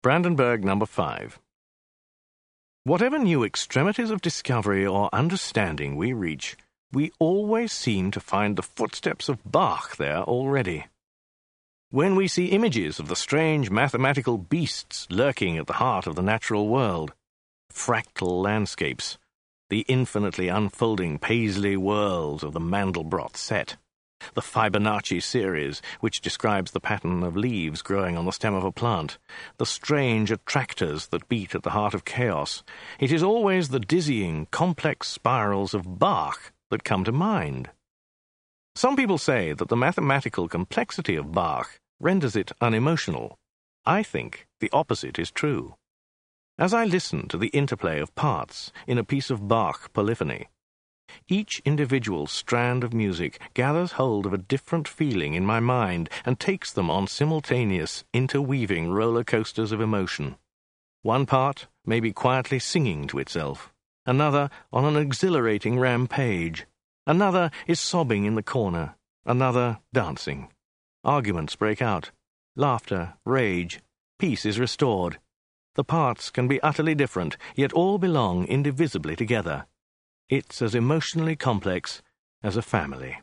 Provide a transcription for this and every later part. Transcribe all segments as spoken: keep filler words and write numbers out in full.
Brandenburg number five. Whatever new extremities of discovery or understanding we reach, we always seem to find the footsteps of Bach there already. When we see images of the strange mathematical beasts lurking at the heart of the natural world, fractal landscapes, the infinitely unfolding Paisley worlds of the Mandelbrot set, the Fibonacci series, which describes the pattern of leaves growing on the stem of a plant, the strange attractors that beat at the heart of chaos, it is always the dizzying, complex spirals of Bach that come to mind. Some people say that the mathematical complexity of Bach renders it unemotional. I think the opposite is true. As I listen to the interplay of parts in a piece of Bach polyphony, each individual strand of music gathers hold of a different feeling in my mind and takes them on simultaneous, interweaving roller coasters of emotion. One part may be quietly singing to itself, another on an exhilarating rampage, another is sobbing in the corner, another dancing. Arguments break out, laughter, rage, peace is restored. The parts can be utterly different, yet all belong indivisibly together. It's as emotionally complex as a family.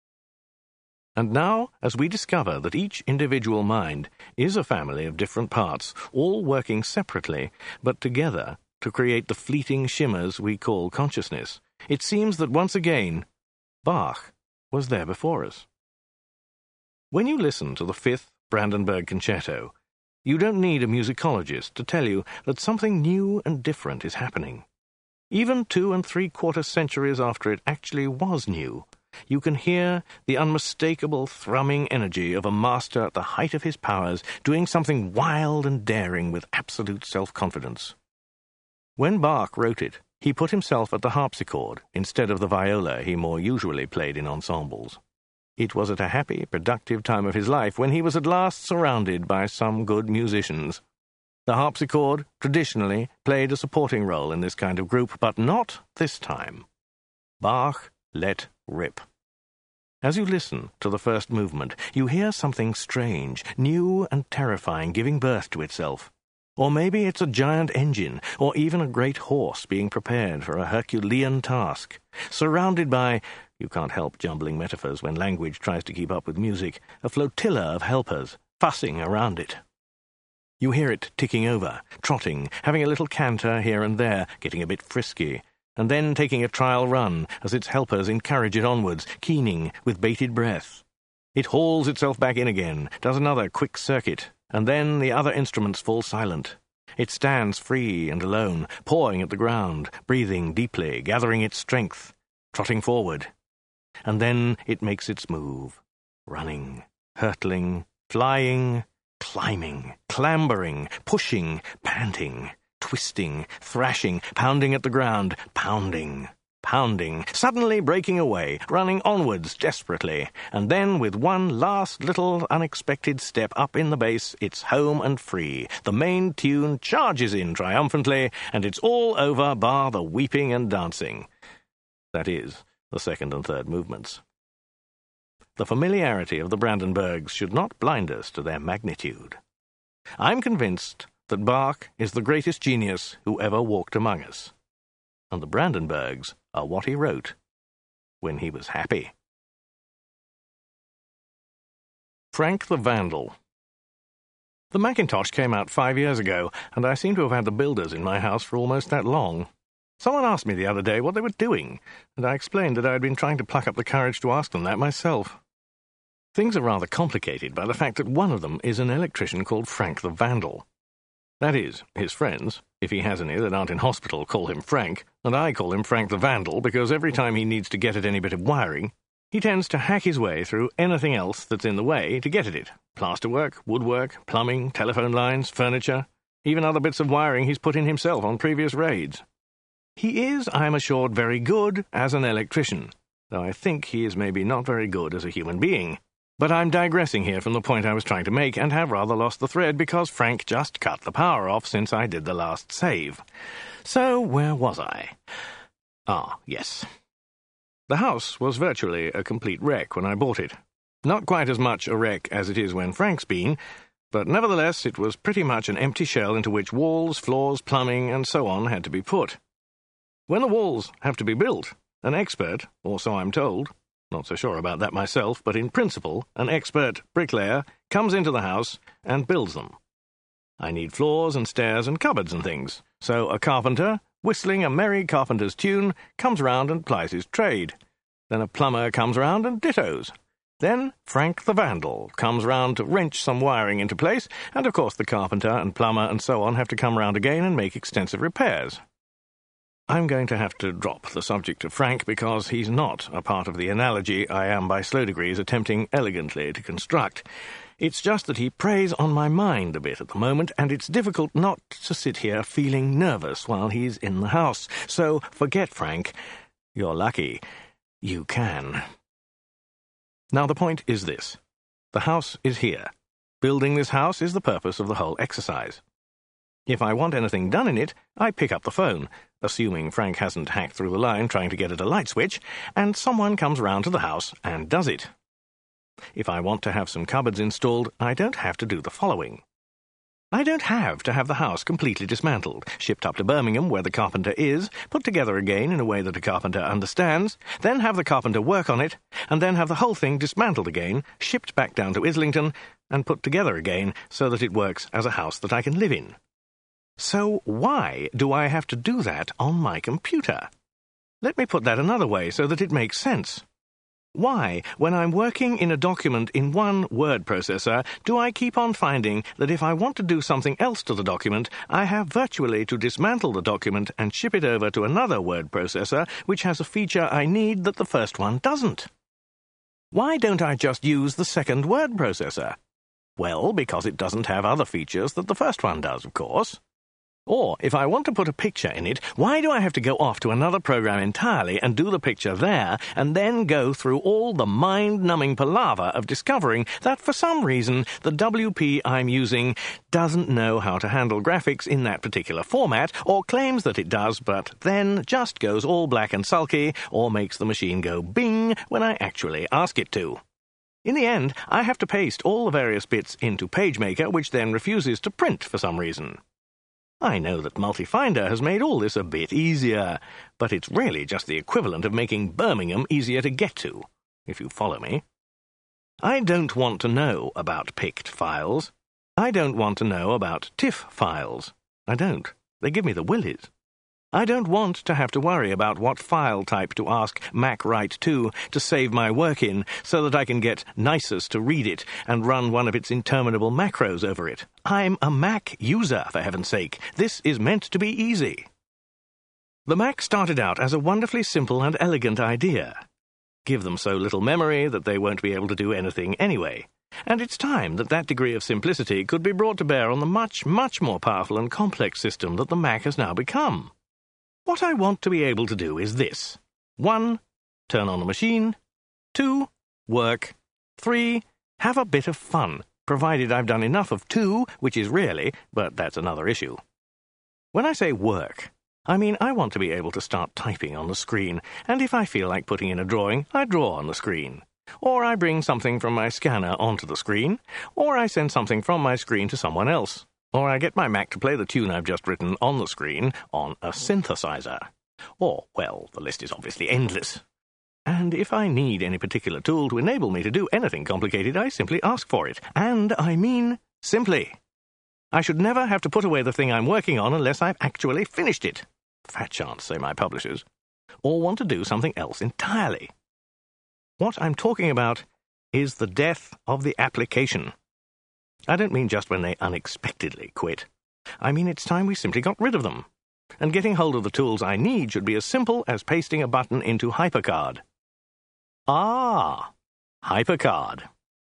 And now, as we discover that each individual mind is a family of different parts, all working separately, but together to create the fleeting shimmers we call consciousness, it seems that once again, Bach was there before us. When you listen to the Fifth Brandenburg Concerto, you don't need a musicologist to tell you that something new and different is happening. Even two and three-quarter centuries after it actually was new, you can hear the unmistakable thrumming energy of a master at the height of his powers doing something wild and daring with absolute self-confidence. When Bach wrote it, he put himself at the harpsichord instead of the viola he more usually played in ensembles. It was at a happy, productive time of his life when he was at last surrounded by some good musicians. The harpsichord, traditionally, played a supporting role in this kind of group, but not this time. Bach let rip. As you listen to the first movement, you hear something strange, new and terrifying giving birth to itself. Or maybe it's a giant engine, or even a great horse being prepared for a Herculean task, surrounded by, you can't help jumbling metaphors when language tries to keep up with music, a flotilla of helpers, fussing around it. You hear it ticking over, trotting, having a little canter here and there, getting a bit frisky, and then taking a trial run as its helpers encourage it onwards, keening with bated breath. It hauls itself back in again, does another quick circuit, and then the other instruments fall silent. It stands free and alone, pawing at the ground, breathing deeply, gathering its strength, trotting forward. And then it makes its move, running, hurtling, flying, climbing, clambering, pushing, panting, twisting, thrashing, pounding at the ground, pounding, pounding, suddenly breaking away, running onwards desperately, and then with one last little unexpected step up in the bass, it's home and free. The main tune charges in triumphantly, and it's all over bar the weeping and dancing. That is, the second and third movements. The familiarity of the Brandenburgs should not blind us to their magnitude. I'm convinced that Bach is the greatest genius who ever walked among us, and the Brandenburgs are what he wrote when he was happy. Frank the Vandal. The Macintosh came out five years ago, and I seem to have had the builders in my house for almost that long. Someone asked me the other day what they were doing, and I explained that I had been trying to pluck up the courage to ask them that myself. Things are rather complicated by the fact that one of them is an electrician called Frank the Vandal. That is, his friends, if he has any that aren't in hospital, call him Frank, and I call him Frank the Vandal because every time he needs to get at any bit of wiring, he tends to hack his way through anything else that's in the way to get at it. Plasterwork, woodwork, plumbing, telephone lines, furniture, even other bits of wiring he's put in himself on previous raids. He is, I am assured, very good as an electrician, though I think he is maybe not very good as a human being. But I'm digressing here from the point I was trying to make, and have rather lost the thread because Frank just cut the power off since I did the last save. So, where was I? Ah, yes. The house was virtually a complete wreck when I bought it. Not quite as much a wreck as it is when Frank's been, but nevertheless it was pretty much an empty shell into which walls, floors, plumbing, and so on had to be put. When the walls have to be built, an expert, or so I'm told, not so sure about that myself, but in principle, an expert bricklayer comes into the house and builds them. I need floors and stairs and cupboards and things, so a carpenter, whistling a merry carpenter's tune, comes round and plies his trade. Then a plumber comes round and dittos. Then Frank the Vandal comes round to wrench some wiring into place, and of course the carpenter and plumber and so on have to come round again and make extensive repairs. I'm going to have to drop the subject of Frank because he's not a part of the analogy I am by slow degrees attempting elegantly to construct. It's just that he preys on my mind a bit at the moment, and it's difficult not to sit here feeling nervous while he's in the house. So forget Frank. You're lucky. You can. Now the point is this. The house is here. Building this house is the purpose of the whole exercise. If I want anything done in it, I pick up the phone, assuming Frank hasn't hacked through the line trying to get at a light switch, and someone comes round to the house and does it. If I want to have some cupboards installed, I don't have to do the following. I don't have to have the house completely dismantled, shipped up to Birmingham where the carpenter is, put together again in a way that a carpenter understands, then have the carpenter work on it, and then have the whole thing dismantled again, shipped back down to Islington, and put together again so that it works as a house that I can live in. So why do I have to do that on my computer? Let me put that another way so that it makes sense. Why, when I'm working in a document in one word processor, do I keep on finding that if I want to do something else to the document, I have virtually to dismantle the document and ship it over to another word processor which has a feature I need that the first one doesn't? Why don't I just use the second word processor? Well, because it doesn't have other features that the first one does, of course. Or, if I want to put a picture in it, why do I have to go off to another program entirely and do the picture there, and then go through all the mind-numbing palaver of discovering that for some reason the W P I'm using doesn't know how to handle graphics in that particular format, or claims that it does, but then just goes all black and sulky, or makes the machine go bing when I actually ask it to. In the end, I have to paste all the various bits into PageMaker, which then refuses to print for some reason. I know that Multifinder has made all this a bit easier, but it's really just the equivalent of making Birmingham easier to get to, if you follow me. I don't want to know about picked files. I don't want to know about TIFF files. I don't. They give me the willies. I don't want to have to worry about what file type to ask MacWrite two to save my work in so that I can get Nisus to read it and run one of its interminable macros over it. I'm a Mac user, for heaven's sake. This is meant to be easy. The Mac started out as a wonderfully simple and elegant idea. Give them so little memory that they won't be able to do anything anyway. And it's time that that degree of simplicity could be brought to bear on the much, much more powerful and complex system that the Mac has now become. What I want to be able to do is this. One, turn on the machine. Two, work. Three, have a bit of fun, provided I've done enough of two, which is rarely, but that's another issue. When I say work, I mean I want to be able to start typing on the screen, and if I feel like putting in a drawing, I draw on the screen. Or I bring something from my scanner onto the screen, or I send something from my screen to someone else. Or I get my Mac to play the tune I've just written on the screen on a synthesizer. Or, well, the list is obviously endless. And if I need any particular tool to enable me to do anything complicated, I simply ask for it. And I mean simply. I should never have to put away the thing I'm working on unless I've actually finished it. Fat chance, say my publishers. Or want to do something else entirely. What I'm talking about is the death of the application. I don't mean just when they unexpectedly quit. I mean it's time we simply got rid of them. And getting hold of the tools I need should be as simple as pasting a button into HyperCard. Ah, HyperCard.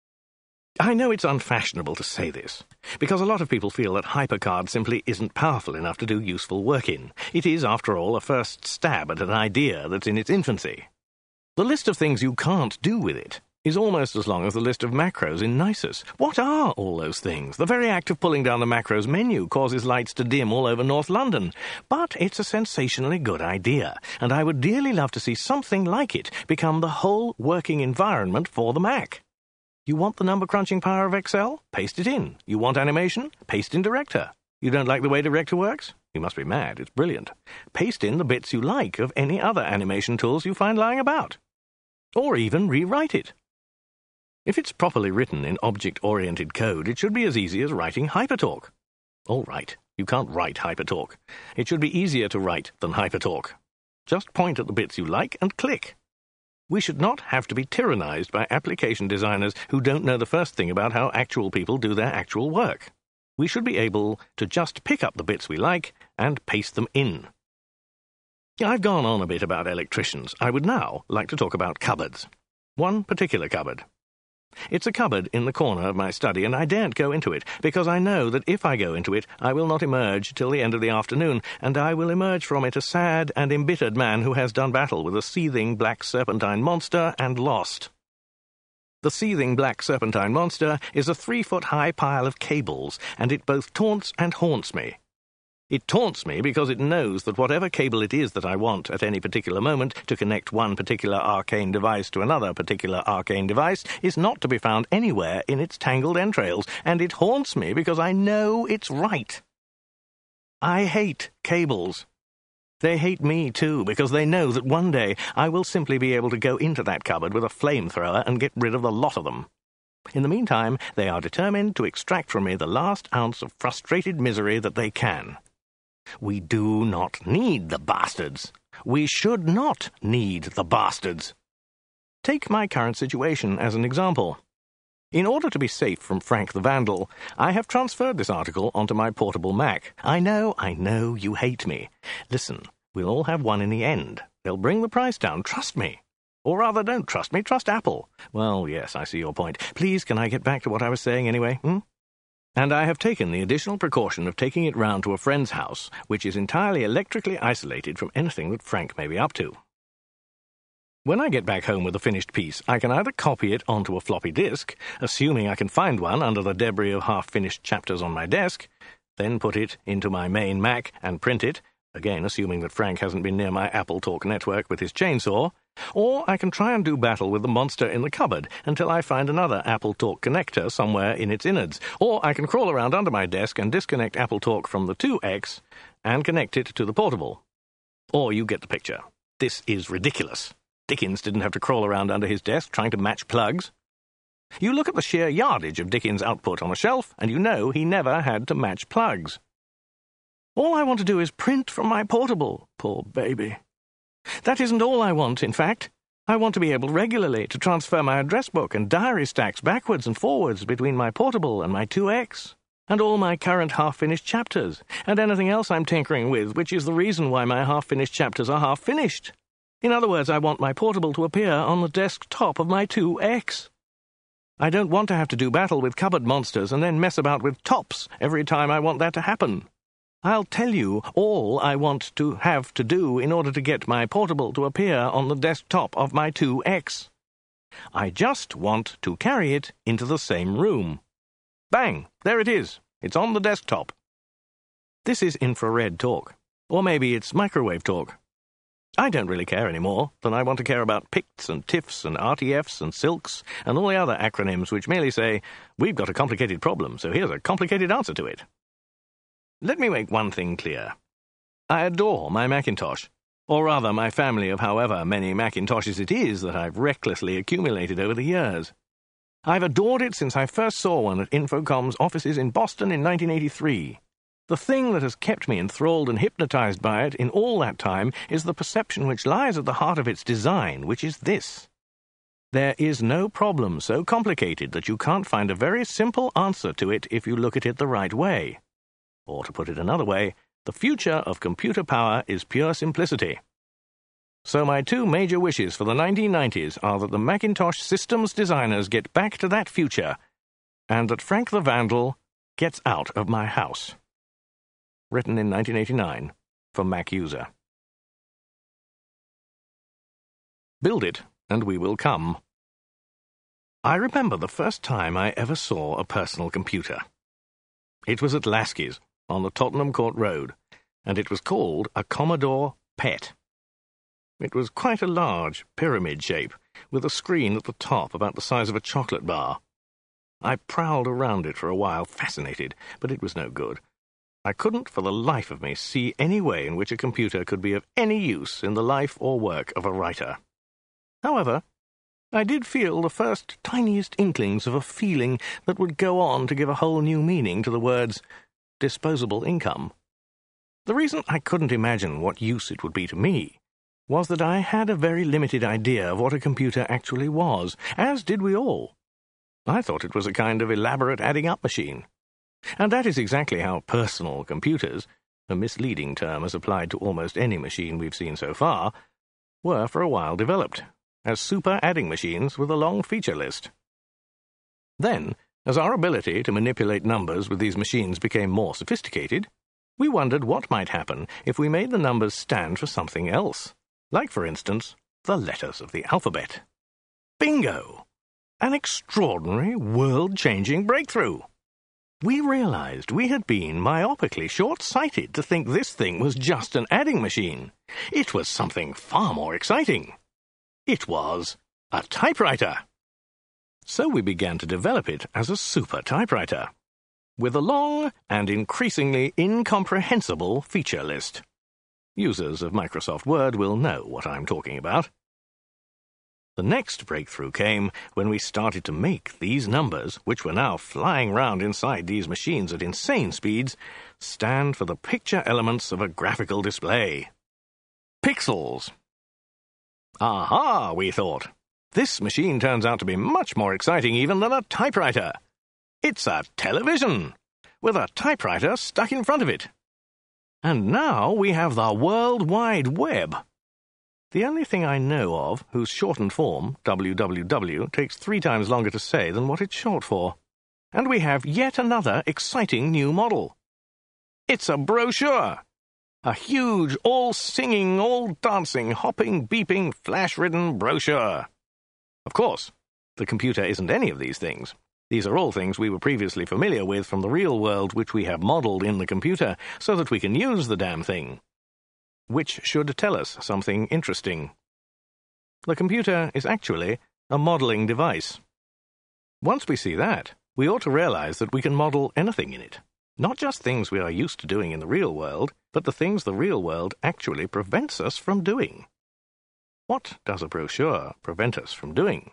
I know it's unfashionable to say this, because a lot of people feel that HyperCard simply isn't powerful enough to do useful work in. It is, after all, a first stab at an idea that's in its infancy. The list of things you can't do with it is almost as long as the list of macros in Nisus. What are all those things? The very act of pulling down the macros menu causes lights to dim all over North London. But it's a sensationally good idea, and I would dearly love to see something like it become the whole working environment for the Mac. You want the number-crunching power of Excel? Paste it in. You want animation? Paste in Director. You don't like the way Director works? You must be mad. It's brilliant. Paste in the bits you like of any other animation tools you find lying about. Or even rewrite it. If it's properly written in object-oriented code, it should be as easy as writing HyperTalk. All right, you can't write HyperTalk. It should be easier to write than HyperTalk. Just point at the bits you like and click. We should not have to be tyrannized by application designers who don't know the first thing about how actual people do their actual work. We should be able to just pick up the bits we like and paste them in. I've gone on a bit about electricians. I would now like to talk about cupboards. One particular cupboard. It's a cupboard in the corner of my study, and I daren't go into it, because I know that if I go into it, I will not emerge till the end of the afternoon, and I will emerge from it a sad and embittered man who has done battle with a seething black serpentine monster and lost. The seething black serpentine monster is a three-foot-high pile of cables, and it both taunts and haunts me. It taunts me because it knows that whatever cable it is that I want at any particular moment to connect one particular arcane device to another particular arcane device is not to be found anywhere in its tangled entrails, and it haunts me because I know it's right. I hate cables. They hate me too, because they know that one day I will simply be able to go into that cupboard with a flamethrower and get rid of the lot of them. In the meantime, they are determined to extract from me the last ounce of frustrated misery that they can. We do not need the bastards. We should not need the bastards. Take my current situation as an example. In order to be safe from Frank the Vandal, I have transferred this article onto my portable Mac. I know, I know, you hate me. Listen, we'll all have one in the end. They'll bring the price down, trust me. Or rather, don't trust me, trust Apple. Well, yes, I see your point. Please, can I get back to what I was saying anyway, hmm? And I have taken the additional precaution of taking it round to a friend's house, which is entirely electrically isolated from anything that Frank may be up to. When I get back home with a finished piece, I can either copy it onto a floppy disk, assuming I can find one under the debris of half-finished chapters on my desk, then put it into my main Mac and print it, again assuming that Frank hasn't been near my Apple Talk network with his chainsaw, or I can try and do battle with the monster in the cupboard until I find another Apple Talk connector somewhere in its innards, or I can crawl around under my desk and disconnect Apple Talk from the two X and connect it to the portable. Or you get the picture. This is ridiculous. Dickens didn't have to crawl around under his desk trying to match plugs. You look at the sheer yardage of Dickens' output on a shelf, and you know he never had to match plugs. All I want to do is print from my portable, poor baby. That isn't all I want, in fact. I want to be able regularly to transfer my address book and diary stacks backwards and forwards between my portable and my two X, and all my current half-finished chapters, and anything else I'm tinkering with, which is the reason why my half-finished chapters are half-finished. In other words, I want my portable to appear on the desktop of my two X. I don't want to have to do battle with cupboard monsters and then mess about with tops every time I want that to happen. I'll tell you all I want to have to do in order to get my portable to appear on the desktop of my two X. I just want to carry it into the same room. Bang! There it is. It's on the desktop. This is infrared talk. Or maybe it's microwave talk. I don't really care any more than I want to care about P I Cs and TIFFs and R T Fs and SILKs and all the other acronyms which merely say, we've got a complicated problem, so here's a complicated answer to it. Let me make one thing clear. I adore my Macintosh, or rather my family of however many Macintoshes it is that I've recklessly accumulated over the years. I've adored it since I first saw one at Infocom's offices in Boston in nineteen eighty-three. The thing that has kept me enthralled and hypnotized by it in all that time is the perception which lies at the heart of its design, which is this. There is no problem so complicated that you can't find a very simple answer to it if you look at it the right way. Or, to put it another way, the future of computer power is pure simplicity. So my two major wishes for the nineteen nineties are that the Macintosh systems designers get back to that future, and that Frank the Vandal gets out of my house. Written in nineteen eighty-nine for Mac User. Build it, and we will come. I remember the first time I ever saw a personal computer. It was at Lasky's, on the Tottenham Court Road, and it was called a Commodore PET. It was quite a large pyramid shape, with a screen at the top about the size of a chocolate bar, I prowled around it for a while, fascinated, but it was no good. I couldn't for the life of me see any way in which a computer could be of any use in the life or work of a writer. However, I did feel the first tiniest inklings of a feeling that would go on to give a whole new meaning to the words disposable income. The reason I couldn't imagine what use it would be to me was that I had a very limited idea of what a computer actually was, as did we all. I thought it was a kind of elaborate adding-up machine. And that is exactly how personal computers, a misleading term as applied to almost any machine we've seen so far, were for a while developed, as super adding machines with a long feature list. Then, as our ability to manipulate numbers with these machines became more sophisticated, we wondered what might happen if we made the numbers stand for something else, like, for instance, the letters of the alphabet. Bingo! An extraordinary, world-changing breakthrough! We realized we had been myopically short-sighted to think this thing was just an adding machine. It was something far more exciting. It was a typewriter. So we began to develop it as a super typewriter, with a long and increasingly incomprehensible feature list. Users of Microsoft Word will know what I'm talking about. The next breakthrough came when we started to make these numbers, which were now flying round inside these machines at insane speeds, stand for the picture elements of a graphical display. Pixels. Aha, we thought. This machine turns out to be much more exciting even than a typewriter. It's a television, with a typewriter stuck in front of it. And now we have the World Wide Web. The only thing I know of whose shortened form, W W W, takes three times longer to say than what it's short for. And we have yet another exciting new model. It's a brochure. A huge, all-singing, all-dancing, hopping, beeping, flash-ridden brochure. Of course, the computer isn't any of these things. These are all things we were previously familiar with from the real world, which we have modelled in the computer so that we can use the damn thing. Which should tell us something interesting. The computer is actually a modelling device. Once we see that, we ought to realize that we can model anything in it. Not just things we are used to doing in the real world, but the things the real world actually prevents us from doing. What does a brochure prevent us from doing?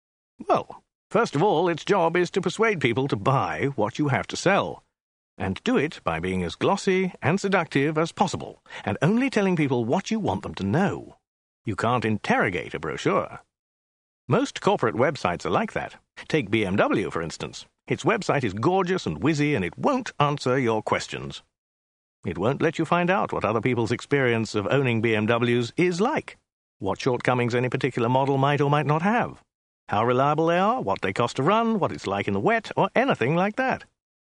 Well, first of all, its job is to persuade people to buy what you have to sell, and do it by being as glossy and seductive as possible, and only telling people what you want them to know. You can't interrogate a brochure. Most corporate websites are like that. Take B M W, for instance. Its website is gorgeous and whizzy, and it won't answer your questions. It won't let you find out what other people's experience of owning B M Ws is like, what shortcomings any particular model might or might not have, how reliable they are, what they cost to run, what it's like in the wet, or anything like that.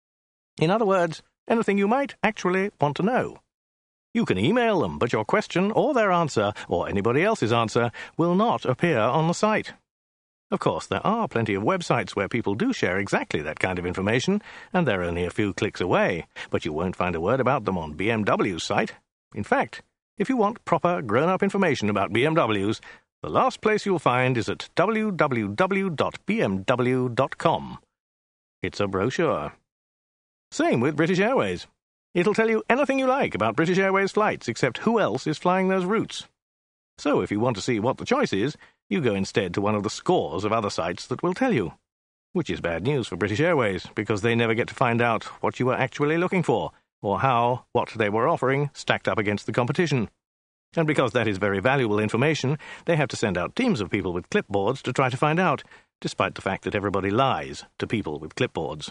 In other words, anything you might actually want to know. You can email them, but your question or their answer, or anybody else's answer, will not appear on the site. Of course, there are plenty of websites where people do share exactly that kind of information, and they're only a few clicks away, but you won't find a word about them on B M W's site. In fact, if you want proper, grown-up information about B M Ws, the last place you'll find is at w w w dot b m w dot com. It's a brochure. Same with British Airways. It'll tell you anything you like about British Airways flights except who else is flying those routes. So if you want to see what the choice is, you go instead to one of the scores of other sites that will tell you. Which is bad news for British Airways, because they never get to find out what you were actually looking for, or how what they were offering stacked up against the competition. And because that is very valuable information, they have to send out teams of people with clipboards to try to find out, despite the fact that everybody lies to people with clipboards.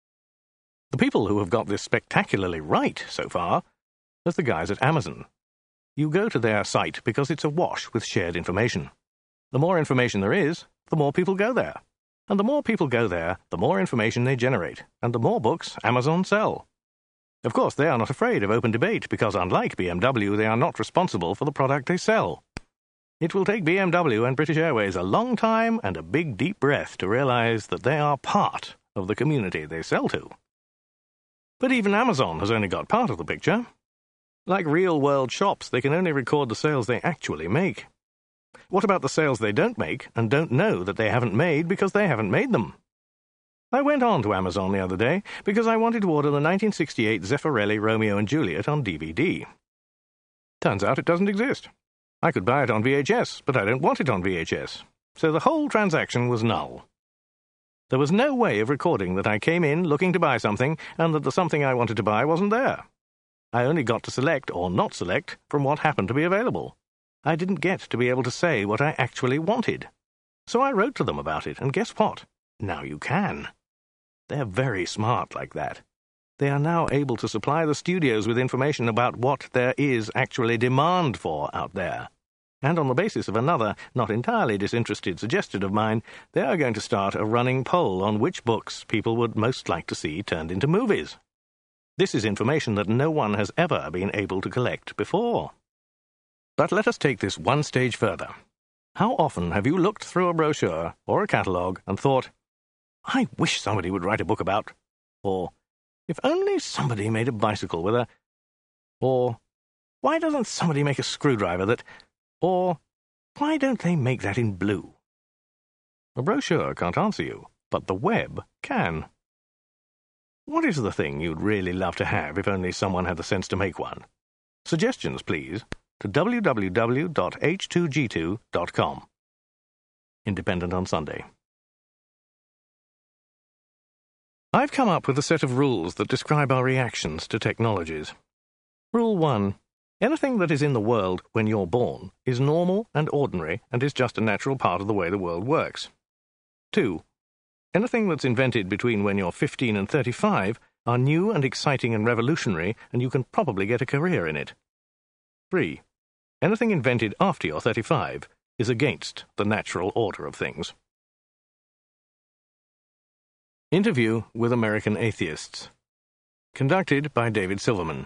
The people who have got this spectacularly right so far are the guys at Amazon. You go to their site because it's awash with shared information. The more information there is, the more people go there. And the more people go there, the more information they generate, and the more books Amazon sell. Of course, they are not afraid of open debate because, unlike B M W, they are not responsible for the product they sell. It will take B M W and British Airways a long time and a big deep breath to realize that they are part of the community they sell to. But even Amazon has only got part of the picture. Like real-world shops, they can only record the sales they actually make. What about the sales they don't make and don't know that they haven't made because they haven't made them? I went on to Amazon the other day because I wanted to order the nineteen sixty-eight Zeffirelli Romeo and Juliet on D V D. Turns out it doesn't exist. I could buy it on V H S, but I don't want it on V H S. So the whole transaction was null. There was no way of recording that I came in looking to buy something and that the something I wanted to buy wasn't there. I only got to select or not select from what happened to be available. I didn't get to be able to say what I actually wanted. So I wrote to them about it, and guess what? Now you can. They're very smart like that. They are now able to supply the studios with information about what there is actually demand for out there. And on the basis of another, not entirely disinterested suggestion of mine, they are going to start a running poll on which books people would most like to see turned into movies. This is information that no one has ever been able to collect before. But let us take this one stage further. How often have you looked through a brochure or a catalogue and thought, I wish somebody would write a book about, or, if only somebody made a bicycle with a, or, why doesn't somebody make a screwdriver that, or, why don't they make that in blue? A brochure can't answer you, but the web can. What is the thing you'd really love to have if only someone had the sense to make one? Suggestions, please, to w w w dot h two g two dot com. Independent on Sunday. I've come up with a set of rules that describe our reactions to technologies. Rule one. Anything that is in the world when you're born is normal and ordinary and is just a natural part of the way the world works. Two. Anything that's invented between when you're fifteen and thirty-five are new and exciting and revolutionary, and you can probably get a career in it. Three. Anything invented after you're thirty-five is against the natural order of things. Interview with American Atheists. Conducted by David Silverman.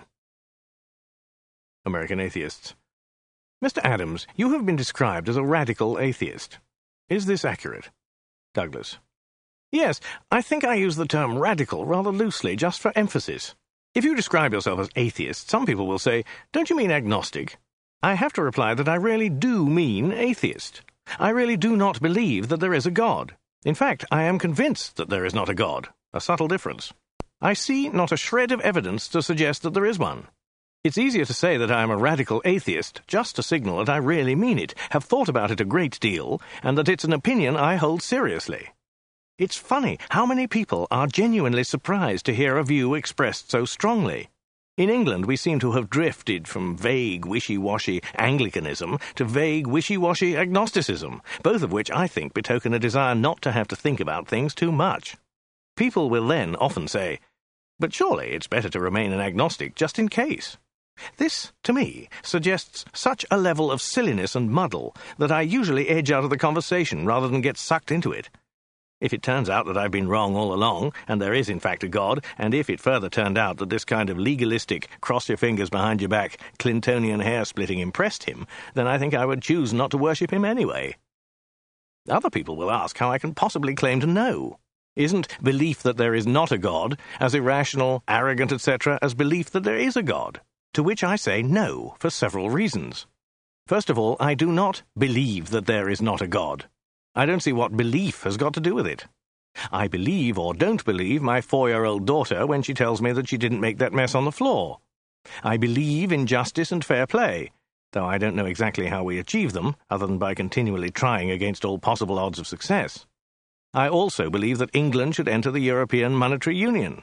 American Atheists. Mister Adams, you have been described as a radical atheist. Is this accurate? Douglas. Yes, I think I use the term radical rather loosely, just for emphasis. If you describe yourself as atheist, some people will say, don't you mean agnostic? I have to reply that I really do mean atheist. I really do not believe that there is a God. In fact, I am convinced that there is not a God, a subtle difference. I see not a shred of evidence to suggest that there is one. It's easier to say that I am a radical atheist just to signal that I really mean it, have thought about it a great deal, and that it's an opinion I hold seriously. It's funny how many people are genuinely surprised to hear a view expressed so strongly. In England, we seem to have drifted from vague, wishy-washy Anglicanism to vague, wishy-washy agnosticism, both of which I think betoken a desire not to have to think about things too much. People will then often say, but surely it's better to remain an agnostic just in case. This, to me, suggests such a level of silliness and muddle that I usually edge out of the conversation rather than get sucked into it. If it turns out that I've been wrong all along, and there is in fact a God, and if it further turned out that this kind of legalistic, cross-your-fingers-behind-your-back, Clintonian hair-splitting impressed him, then I think I would choose not to worship him anyway. Other people will ask how I can possibly claim to know. Isn't belief that there is not a God as irrational, arrogant, et cetera as belief that there is a God? To which I say no, for several reasons. First of all, I do not believe that there is not a God. I don't see what belief has got to do with it. I believe or don't believe my four-year-old daughter when she tells me that she didn't make that mess on the floor. I believe in justice and fair play, though I don't know exactly how we achieve them, other than by continually trying against all possible odds of success. I also believe that England should enter the European Monetary Union.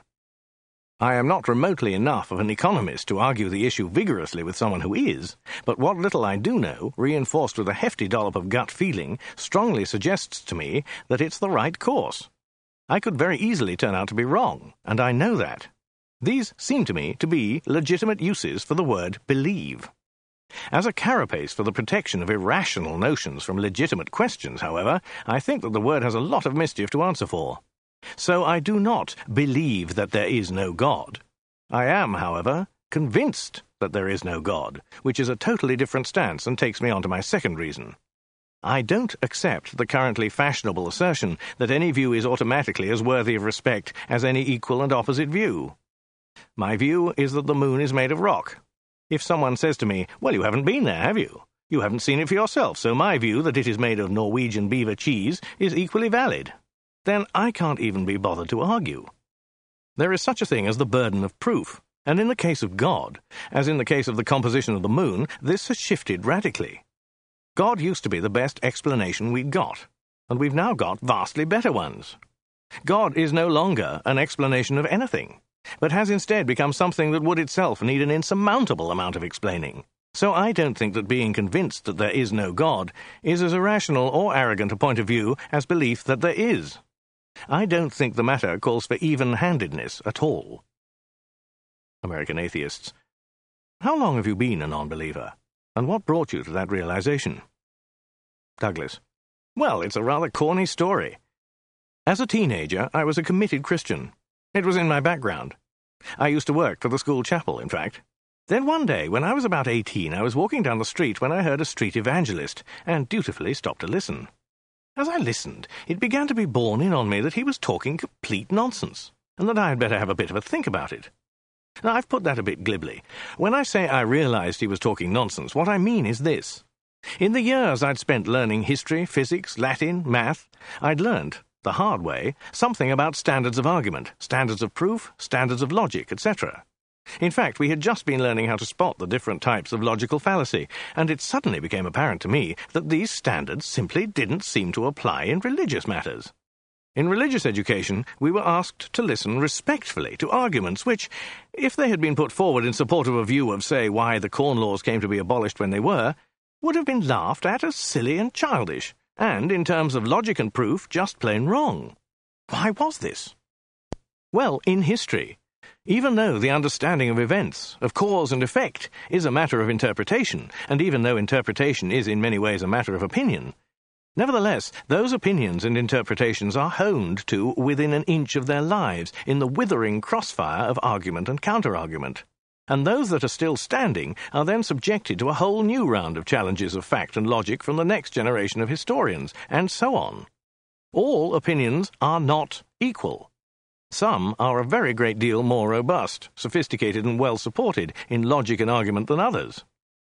I am not remotely enough of an economist to argue the issue vigorously with someone who is, but what little I do know, reinforced with a hefty dollop of gut feeling, strongly suggests to me that it's the right course. I could very easily turn out to be wrong, and I know that. These seem to me to be legitimate uses for the word believe. As a carapace for the protection of irrational notions from legitimate questions, however, I think that the word has a lot of mischief to answer for. So I do not believe that there is no God. I am, however, convinced that there is no God, which is a totally different stance and takes me on to my second reason. I don't accept the currently fashionable assertion that any view is automatically as worthy of respect as any equal and opposite view. My view is that the moon is made of rock. If someone says to me, well, you haven't been there, have you? You haven't seen it for yourself, so my view that it is made of Norwegian beaver cheese is equally valid. then I can't even be bothered to argue. There is such a thing as the burden of proof, and in the case of God, as in the case of the composition of the moon, this has shifted radically. God used to be the best explanation we'd got, and we've now got vastly better ones. God is no longer an explanation of anything, but has instead become something that would itself need an insurmountable amount of explaining. So I don't think that being convinced that there is no God is as irrational or arrogant a point of view as belief that there is. I don't think the matter calls for even-handedness at all. American Atheists. How long have you been a non-believer, and what brought you to that realization? Douglas. Well, it's a rather corny story. As a teenager, I was a committed Christian. It was in my background. I used to work for the school chapel, in fact. Then one day, when I was about eighteen, I was walking down the street when I heard a street evangelist, and dutifully stopped to listen. As I listened, it began to be borne in on me that he was talking complete nonsense, and that I had better have a bit of a think about it. Now, I've put that a bit glibly. When I say I realized he was talking nonsense, what I mean is this. In the years I'd spent learning history, physics, Latin, math, I'd learned, the hard way, something about standards of argument, standards of proof, standards of logic, et cetera. In fact, we had just been learning how to spot the different types of logical fallacy, and it suddenly became apparent to me that these standards simply didn't seem to apply in religious matters. In religious education, we were asked to listen respectfully to arguments which, if they had been put forward in support of a view of, say, why the Corn Laws came to be abolished when they were, would have been laughed at as silly and childish, and, in terms of logic and proof, just plain wrong. Why was this? Well, in history, even though the understanding of events, of cause and effect, is a matter of interpretation, and even though interpretation is in many ways a matter of opinion, nevertheless, those opinions and interpretations are honed to within an inch of their lives in the withering crossfire of argument and counter-argument. And those that are still standing are then subjected to a whole new round of challenges of fact and logic from the next generation of historians, and so on. All opinions are not equal. Some are a very great deal more robust, sophisticated and well supported in logic and argument than others.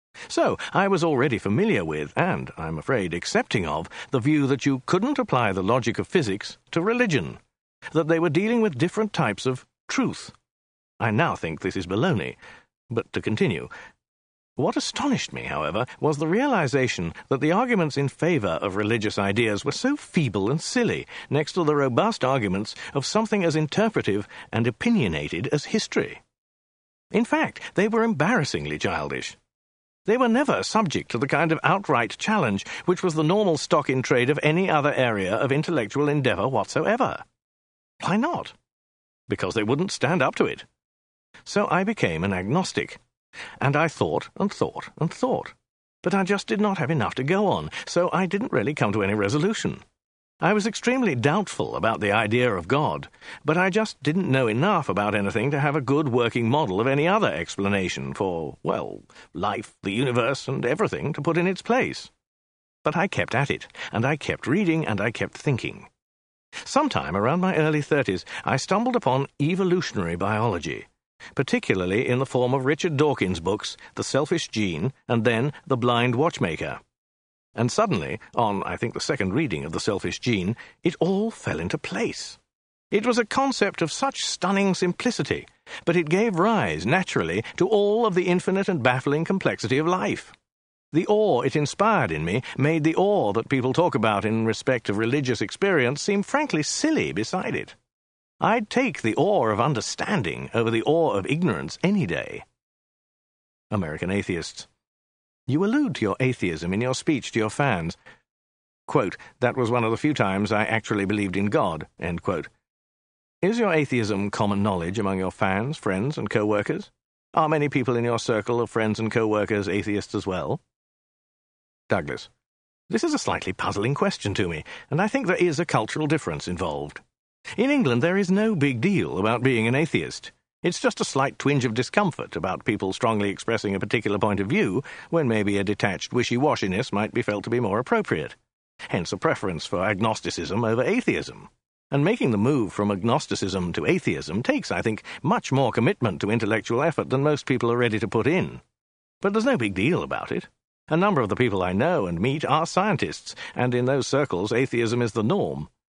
So, I was already familiar with, and, I'm afraid, accepting of, the view that you couldn't apply the logic of physics to religion, that they were dealing with different types of truth. I now think this is baloney, but to continue. What astonished me, however, was the realization that the arguments in favor of religious ideas were so feeble and silly next to the robust arguments of something as interpretive and opinionated as history. In fact, they were embarrassingly childish. They were never subject to the kind of outright challenge which was the normal stock in trade of any other area of intellectual endeavor whatsoever. Why not? Because they wouldn't stand up to it. So I became an agnostic. And I thought and thought and thought. But I just did not have enough to go on, so I didn't really come to any resolution. I was extremely doubtful about the idea of God, but I just didn't know enough about anything to have a good working model of any other explanation for, well, life, the universe, and everything to put in its place. But I kept at it, and I kept reading, and I kept thinking. Sometime around my early thirties, I stumbled upon evolutionary biology, particularly in the form of Richard Dawkins' books, The Selfish Gene, and then The Blind Watchmaker. And suddenly, on, I think, the second reading of The Selfish Gene, it all fell into place. It was a concept of such stunning simplicity, but it gave rise, naturally, to all of the infinite and baffling complexity of life. The awe it inspired in me made the awe that people talk about in respect of religious experience seem frankly silly beside it. I'd take the awe of understanding over the awe of ignorance any day. American Atheists. You allude to your atheism in your speech to your fans. Quote, that was one of the few times I actually believed in God, end quote. Is your atheism common knowledge among your fans, friends, and co-workers? Are many people in your circle of friends and co-workers atheists as well? Douglas. This is a slightly puzzling question to me, and I think there is a cultural difference involved. In England, there is no big deal about being an atheist. It's just a slight twinge of discomfort about people strongly expressing a particular point of view, when maybe a detached wishy-washiness might be felt to be more appropriate. Hence a preference for agnosticism over atheism. And making the move from agnosticism to atheism takes, I think, much more commitment to intellectual effort than most people are ready to put in. But there's no big deal about it. A number of the people I know and meet are scientists, and in those circles atheism is the norm.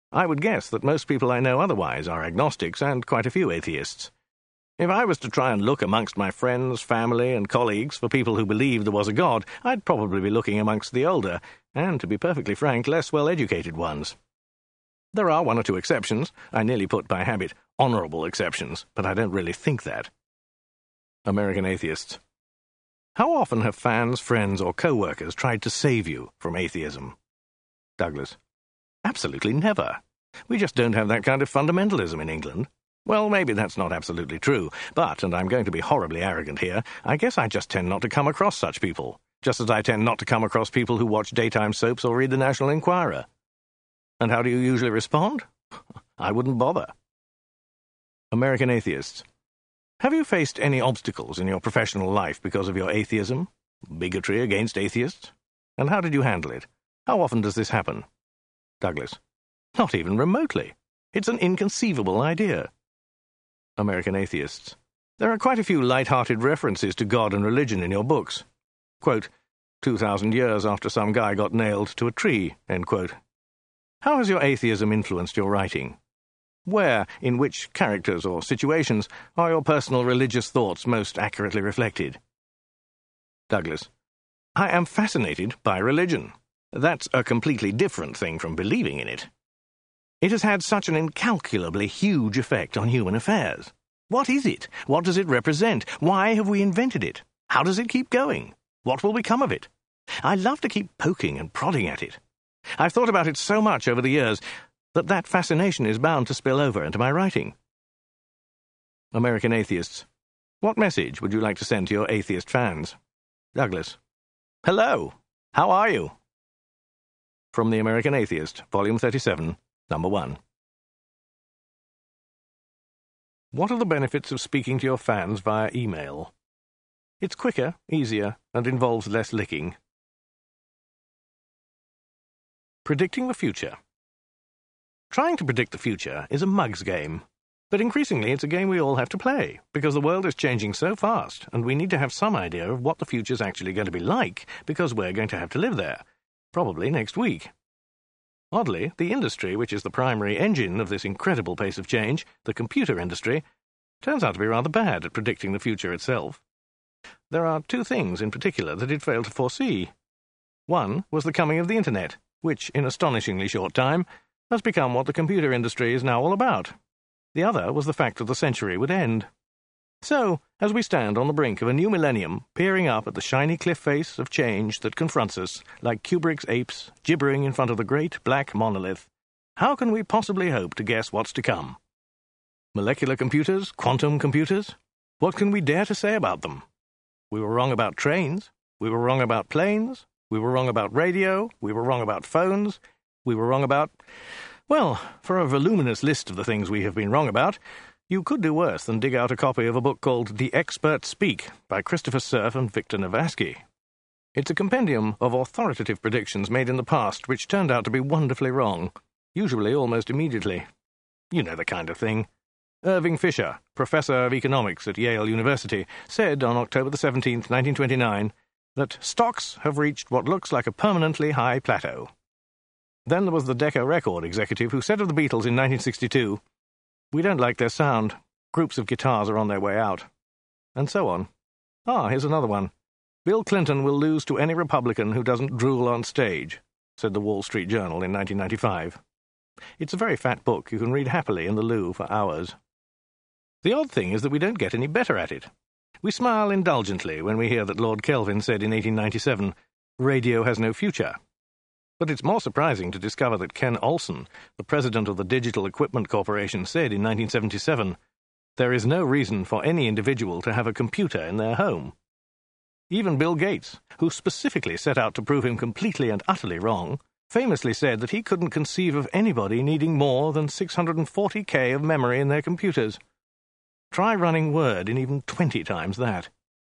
I would guess that most people I know otherwise are agnostics and quite a few atheists. If I was to try and look amongst my friends, family, and colleagues for people who believed there was a God, I'd probably be looking amongst the older, and, to be perfectly frank, less well-educated ones. There are one or two exceptions. I nearly put by habit honourable exceptions, but I don't really think that. American atheists. How often have fans, friends, or co-workers tried to save you from atheism? Douglas. Absolutely never. We just don't have that kind of fundamentalism in England. Well, maybe that's not absolutely true, but, and I'm going to be horribly arrogant here, I guess I just tend not to come across such people, just as I tend not to come across people who watch daytime soaps or read the National Enquirer. And how do you usually respond? I wouldn't bother. American atheists. Have you faced any obstacles in your professional life because of your atheism? Bigotry against atheists? And how did you handle it? How often does this happen? Douglas. Not even remotely. It's an inconceivable idea. American atheists. There are quite a few light-hearted references to God and religion in your books. Quote, two thousand years after some guy got nailed to a tree, end quote. How has your atheism influenced your writing? Where, in which characters or situations, are your personal religious thoughts most accurately reflected? Douglas. I am fascinated by religion. That's a completely different thing from believing in it. It has had such an incalculably huge effect on human affairs. What is it? What does it represent? Why have we invented it? How does it keep going? What will become of it? I love to keep poking and prodding at it. I've thought about it so much over the years that that fascination is bound to spill over into my writing. American atheists. What message would you like to send to your atheist fans? Douglas. Hello. How are you? From the American Atheist, Volume thirty-seven, Number one. What are the benefits of speaking to your fans via email? It's quicker, easier, and involves less licking. Predicting the future. Trying to predict the future is a mug's game, but increasingly it's a game we all have to play, because the world is changing so fast, and we need to have some idea of what the future's actually going to be like, because we're going to have to live there, probably next week. Oddly, the industry, which is the primary engine of this incredible pace of change, the computer industry, turns out to be rather bad at predicting the future itself. There are two things in particular that it failed to foresee. One was the coming of the Internet, which, in astonishingly short time, has become what the computer industry is now all about. The other was the fact that the century would end. So, as we stand on the brink of a new millennium, peering up at the shiny cliff face of change that confronts us, like Kubrick's apes gibbering in front of the great black monolith, how can we possibly hope to guess what's to come? Molecular computers? Quantum computers? What can we dare to say about them? We were wrong about trains. We were wrong about planes. We were wrong about radio. We were wrong about phones. We were wrong about... Well, for a voluminous list of the things we have been wrong about, you could do worse than dig out a copy of a book called The Experts Speak by Christopher Cerf and Victor Navarsky. It's a compendium of authoritative predictions made in the past which turned out to be wonderfully wrong, usually almost immediately. You know the kind of thing. Irving Fisher, professor of economics at Yale University, said on October the seventeenth, nineteen twenty-nine, that stocks have reached what looks like a permanently high plateau. Then there was the Decca record executive who said of the Beatles in nineteen sixty-two, "We don't like their sound. Groups of guitars are on their way out." And so on. Ah, here's another one. "Bill Clinton will lose to any Republican who doesn't drool on stage," said the Wall Street Journal in nineteen ninety-five. It's a very fat book you can read happily in the loo for hours. The odd thing is that we don't get any better at it. We smile indulgently when we hear that Lord Kelvin said in eighteen ninety-seven, "Radio has no future." But it's more surprising to discover that Ken Olsen, the president of the Digital Equipment Corporation, said in nineteen seventy-seven, "There is no reason for any individual to have a computer in their home." Even Bill Gates, who specifically set out to prove him completely and utterly wrong, famously said that he couldn't conceive of anybody needing more than six hundred forty K of memory in their computers. Try running Word in even twenty times that.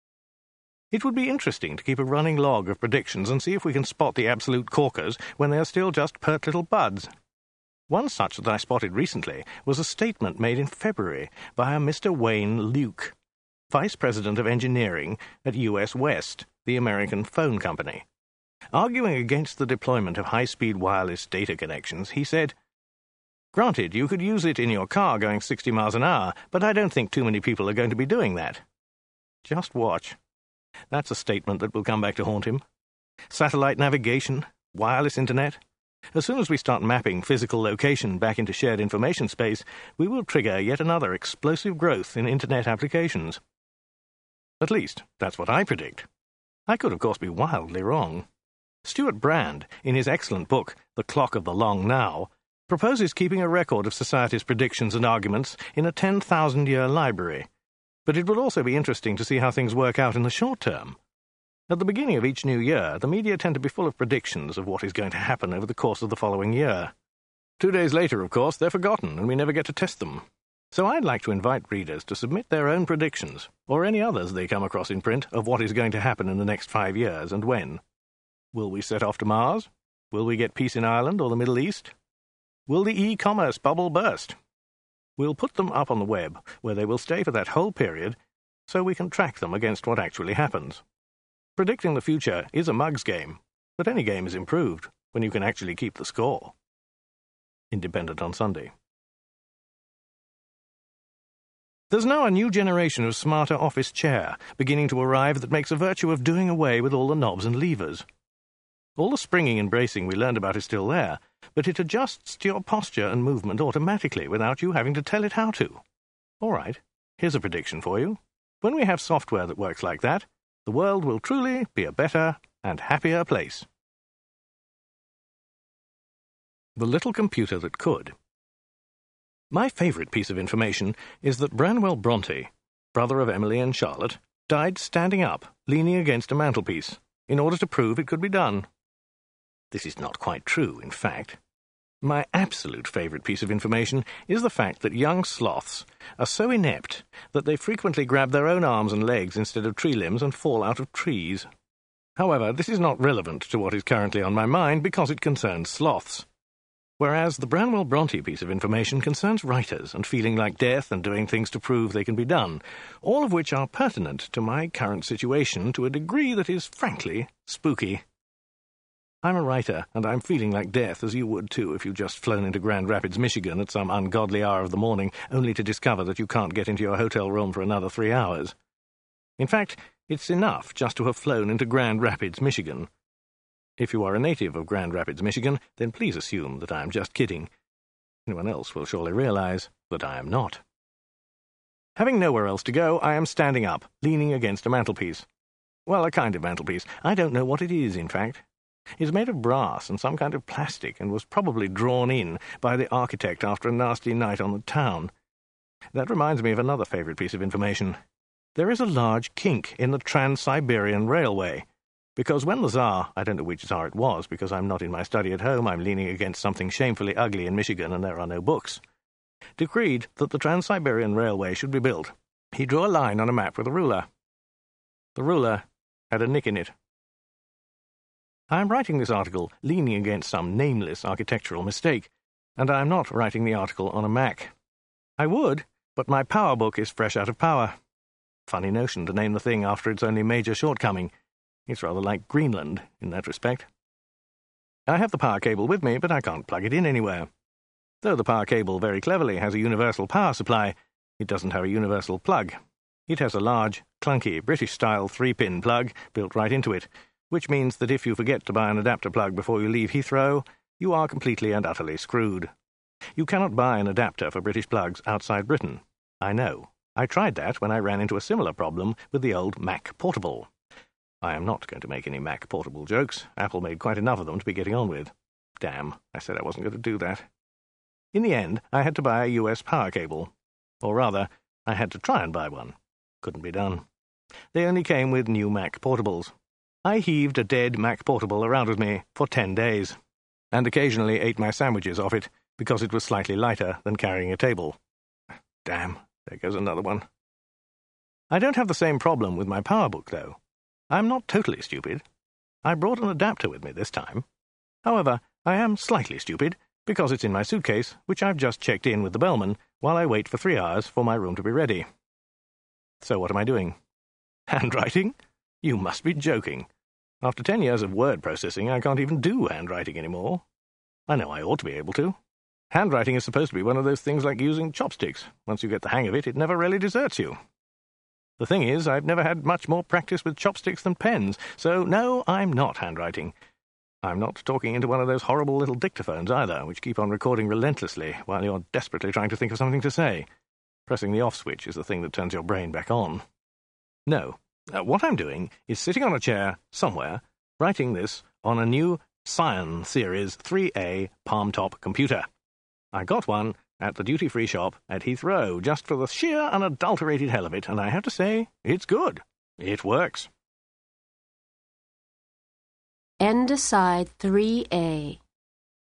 It would be interesting to keep a running log of predictions and see if we can spot the absolute corkers when they are still just pert little buds. One such that I spotted recently was a statement made in February by a Mister Wayne Luke, Vice President of Engineering at U S West, the American phone company. Arguing against the deployment of high-speed wireless data connections, he said, Granted, you could use it in your car going sixty miles an hour, but I don't think too many people are going to be doing that. Just watch. That's a statement that will come back to haunt him. Satellite navigation, wireless internet. As soon as we start mapping physical location back into shared information space, we will trigger yet another explosive growth in internet applications. At least, that's what I predict. I could, of course, be wildly wrong. Stuart Brand, in his excellent book, The Clock of the Long Now, proposes keeping a record of society's predictions and arguments in a ten thousand year library. But it will also be interesting to see how things work out in the short term. At the beginning of each new year, the media tend to be full of predictions of what is going to happen over the course of the following year. Two days later, of course, they're forgotten and we never get to test them. So I'd like to invite readers to submit their own predictions, or any others they come across in print, of what is going to happen in the next five years and when. Will we set off to Mars? Will we get peace in Ireland or the Middle East? Will the e-commerce bubble burst? We'll put them up on the web, where they will stay for that whole period, so we can track them against what actually happens. Predicting the future is a mug's game, but any game is improved when you can actually keep the score. Independent on Sunday. There's now a new generation of smarter office chair beginning to arrive that makes a virtue of doing away with all the knobs and levers. All the springing and bracing we learned about is still there, but it adjusts to your posture and movement automatically without you having to tell it how to. All right, here's a prediction for you. When we have software that works like that, the world will truly be a better and happier place. The Little Computer That Could. My favourite piece of information is that Branwell Bronte, brother of Emily and Charlotte, died standing up, leaning against a mantelpiece, in order to prove it could be done. This is not quite true, in fact. My absolute favourite piece of information is the fact that young sloths are so inept that they frequently grab their own arms and legs instead of tree limbs and fall out of trees. However, this is not relevant to what is currently on my mind because it concerns sloths. Whereas the Branwell Bronte piece of information concerns writers and feeling like death and doing things to prove they can be done, all of which are pertinent to my current situation to a degree that is, frankly, spooky. I'm a writer, and I'm feeling like death, as you would too if you'd just flown into Grand Rapids, Michigan at some ungodly hour of the morning, only to discover that you can't get into your hotel room for another three hours. In fact, it's enough just to have flown into Grand Rapids, Michigan. If you are a native of Grand Rapids, Michigan, then please assume that I am just kidding. Anyone else will surely realize that I am not. Having nowhere else to go, I am standing up, leaning against a mantelpiece. Well, a kind of mantelpiece. I don't know what it is, in fact. It's made of brass and some kind of plastic and was probably drawn in by the architect after a nasty night on the town. That reminds me of another favourite piece of information. There is a large kink in the Trans-Siberian Railway, because when the Tsar, I don't know which Tsar it was because I'm not in my study at home, I'm leaning against something shamefully ugly in Michigan and there are no books, decreed that the Trans-Siberian Railway should be built, he drew a line on a map with a ruler. The ruler had a nick in it. I am writing this article leaning against some nameless architectural mistake, and I am not writing the article on a Mac. I would, but my PowerBook is fresh out of power. Funny notion to name the thing after its only major shortcoming. It's rather like Greenland in that respect. I have the power cable with me, but I can't plug it in anywhere. Though the power cable very cleverly has a universal power supply, it doesn't have a universal plug. It has a large, clunky, British-style three-pin plug built right into it, which means that if you forget to buy an adapter plug before you leave Heathrow, you are completely and utterly screwed. You cannot buy an adapter for British plugs outside Britain. I know. I tried that when I ran into a similar problem with the old Mac Portable. I am not going to make any Mac Portable jokes. Apple made quite enough of them to be getting on with. Damn, I said I wasn't going to do that. In the end, I had to buy a U S power cable. Or rather, I had to try and buy one. Couldn't be done. They only came with new Mac Portables. I heaved a dead Mac Portable around with me for ten days, and occasionally ate my sandwiches off it because it was slightly lighter than carrying a table. Damn, there goes another one. I don't have the same problem with my PowerBook, though. I'm not totally stupid. I brought an adapter with me this time. However, I am slightly stupid because it's in my suitcase, which I've just checked in with the bellman while I wait for three hours for my room to be ready. So what am I doing? Handwriting? You must be joking. After ten years of word processing, I can't even do handwriting anymore. I know I ought to be able to. Handwriting is supposed to be one of those things like using chopsticks. Once you get the hang of it, it never really deserts you. The thing is, I've never had much more practice with chopsticks than pens, so no, I'm not handwriting. I'm not talking into one of those horrible little dictaphones either, which keep on recording relentlessly while you're desperately trying to think of something to say. Pressing the off switch is the thing that turns your brain back on. No, uh, what I'm doing is sitting on a chair somewhere, writing this on a new Scion Series three A palm-top computer. I got one at the duty-free shop at Heathrow just for the sheer unadulterated hell of it, and I have to say, it's good. It works. Endoside three A.